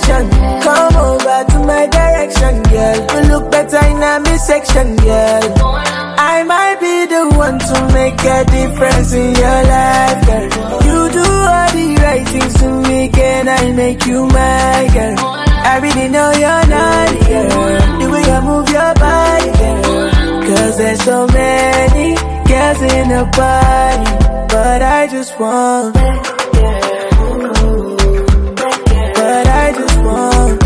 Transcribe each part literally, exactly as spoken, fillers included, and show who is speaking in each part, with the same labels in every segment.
Speaker 1: attention. Come over to my direction, girl. You look better in a midsection, girl. I might be the one to make a difference in your life, girl. You do all the right things to me, can I make you my girl? I really know you're not, girl. The way you move your body, girl. Cause there's so many girls in the party, but I just want, but I just want.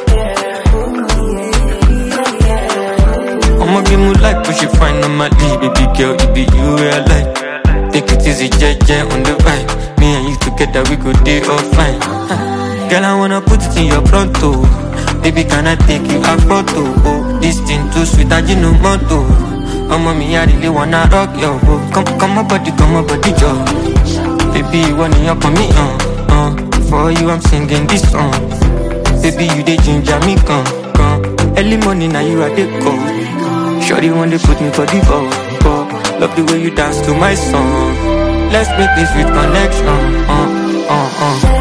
Speaker 2: I'ma give me life, but she find on my lead. Baby girl, it be you where I like. Take it easy, jet, jet on the vibe. Me and you together, we go day all fine. Girl, I wanna put it in your pronto. Baby, can I take you a photo? Oh, this thing too sweet, I just no motto. Oh, mommy, I really wanna rock your boat. Come, come my body, come my body, Joe. Baby, you wanna up on me, uh, uh. For you, I'm singing this song. Baby, you the ginger me, come, come. Early morning, now you are the call. Shorty want to put me for the ball, ball. Love the way you dance to my song. Let's make this sweet connection, uh, uh, uh.